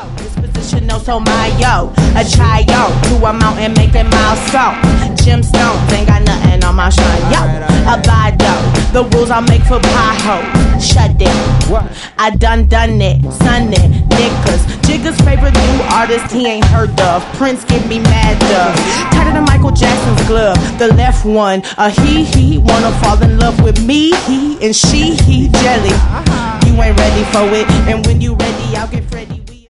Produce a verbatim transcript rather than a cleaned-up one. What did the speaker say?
Dispositional, so my yo, a trio to a mountain making milestone. Gemstones ain't got nothing on my shrine, yo. Abide though, the rules I make for pie shut it. I done done it, son it, niggas. Jigga's favorite new artist he ain't heard of. Prince give me mad dub. Tighter than Michael Jackson's glove. The left one, a he he wanna fall in love with me, he and she he jelly. You ain't ready for it, and when you ready, I'll get ready.